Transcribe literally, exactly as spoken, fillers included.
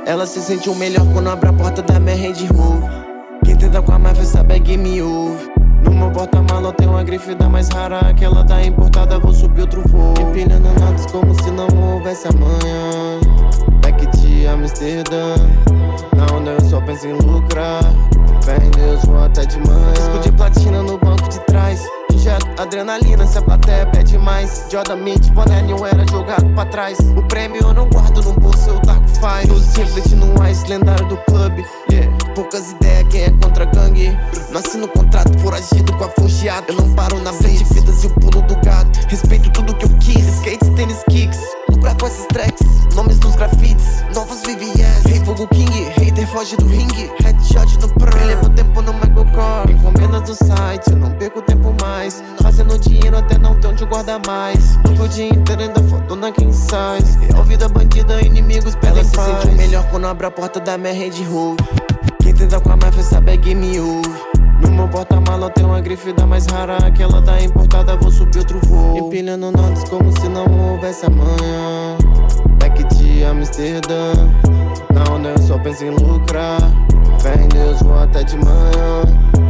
Ela se sentiu melhor quando abre a porta da minha Range Rover. Quem tenta com a máfia sabe é game over. No meu porta-mala tem uma grifida mais rara, aquela da importada, vou subir outro voo. Empilhando notas como se não houvesse amanhã. Back de Amsterdã, na onda eu só penso em lucrar. Fé em Deus, vou até de manhã. Disco de platina no banco de trás. Injeto adrenalina se a plateia pede mais. Jordan Mint, boné New era jogado pra trás. O prêmio eu não guardo no bolso, eu taco faz. Luz reflete no ice, lendário do clube. Yeah. Poucas ideias, quem é contra gangue. Nasci no contrato, foragido com a foncheada. Eu não paro na frente de fitas e o pulo do gado. Respeito tudo que eu quis, skates, tênis, kicks. Lucrar com esses tracks, nomes dos grafites. Novos V V S, rei Fogo King. Hater foge do ringue, headshot no pro. Levo tempo no Michael Kors. Encomendas do site, eu não perco tempo mais. Fazendo dinheiro até não ter onde guardar mais. Nunca o dia inteiro ainda foto na King Size. Real vida bandida, inimigos perdem paz. Ela se sentiu melhor quando abre a porta da minha Range Rover. Quem tenta com a máfia sabe é game over. No meu porta-mala tem uma grifida mais rara, aquela da importada, vou subir outro voo. Empilhando notas como se não houvesse amanhã. Back de Amsterdã, na onda eu só penso em lucrar. Fé em Deus, vou até de manhã.